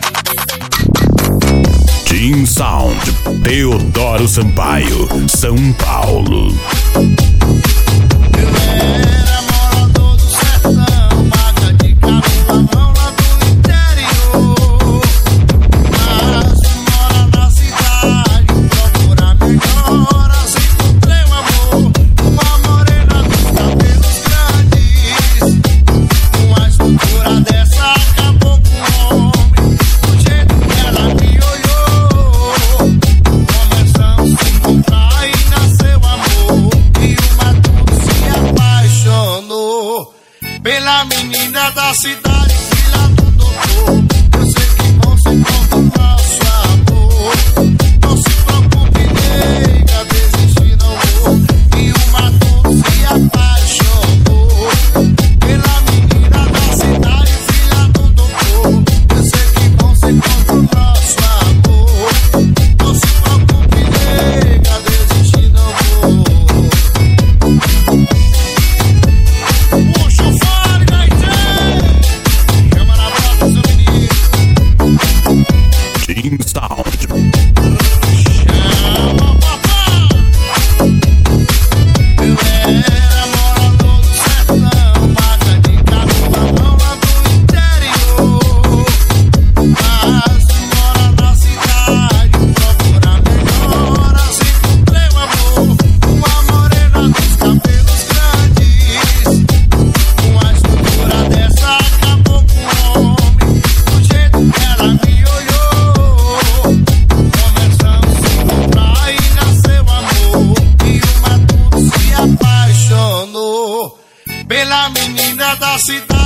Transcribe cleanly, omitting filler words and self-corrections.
Team Sound, Teodoro Sampaio, São Paulo. Eu era morador do sertão, maga de carolão lá do interior. Mas mora na cidade, procura melhoras, encontrei um amor. Uma morena dos cabelos grandes, com a estrutura dessa acabou com o homem. Do jeito que ela me olhou, começamos a se encontrar e nasceu amor. E uma tudo se apaixonou pela menina da cidade, filha do doutor. Eu sei que vão se encontrar o nosso amor. Não se preocupe, nega, desistir não vou. E uma tudo se apaixonou pela menina da cidade, filha do doutor. Eu sei que vão se encontrar o nosso amor. Não se preocupe, nega, desistir não vou. Puxa o fole, gaiteiro, chama na bota, seu menino. Team Sound. Chama, papai. Eu era morador do sertão, maga de carolão lá do interior. Mas mora na cidade, procura melhoras, encontrei um amor. Uma morena dos cabelos grandes, com a estrutura dessa acabou com o homem. Do jeito que ela me olhou, começamos a se encontrar e nasceu amor. E uma tudo se apaixonou pela menina da cidade.